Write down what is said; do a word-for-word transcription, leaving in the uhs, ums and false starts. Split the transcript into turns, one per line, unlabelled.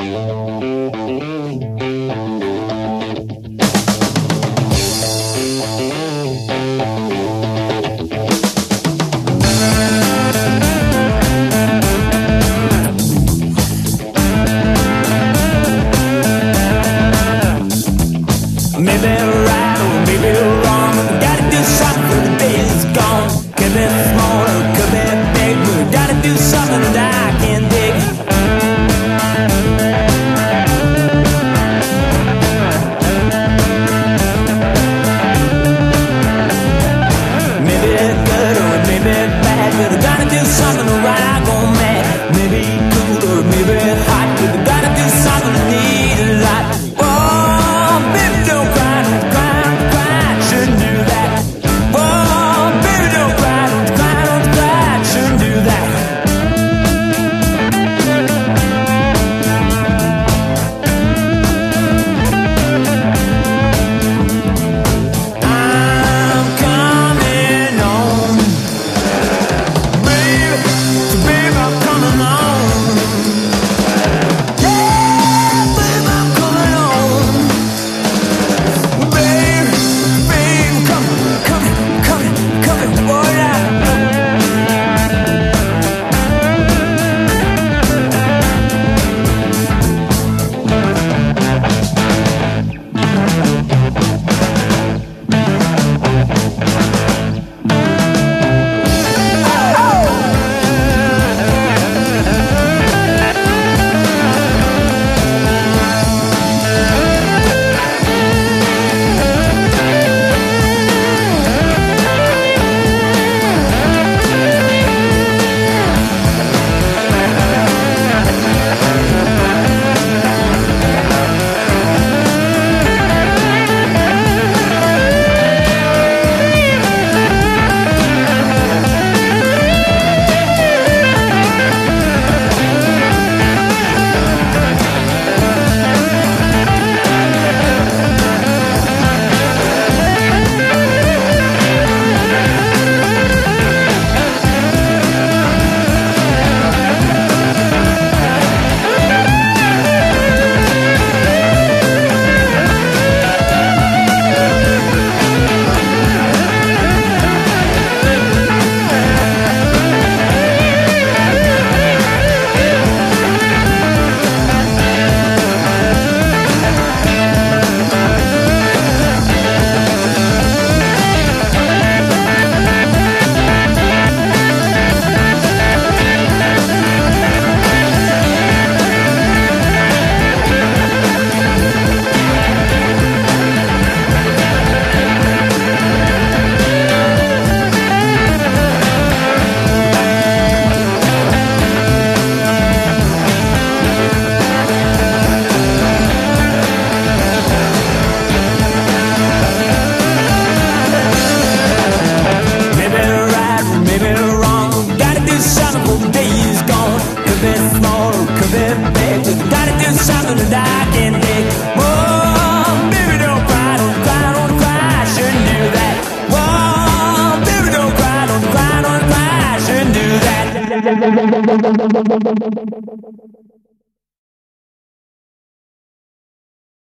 Maybe right or maybe wrong. Gotta do something when the day is gone. Could be small or could be big. We gotta do something that I can dig. Maybe good or maybe bad, but I gotta do something right. I go mad. Maybe cool or maybe hot, but I gotta do something I need a lot. Oh, baby, don't cry, don't cry, don't cry. Shouldn't do that. Oh, baby, don't cry, don't cry, don't cry. Shouldn't do that. I'm coming home, baby, so baby, I'm coming home. Yeah, baby, I'm coming home. Baby, baby, come, come, come, come, oh yeah. Maybe right or maybe wrong. Gotta do something before the day is gone. Could be small or could be big. Gotta do something that I can dig. Oh, baby, don't cry, don't cry, don't cry. Shouldn't do that. Oh, baby, don't cry, don't cry, don't cry. Shouldn't do that.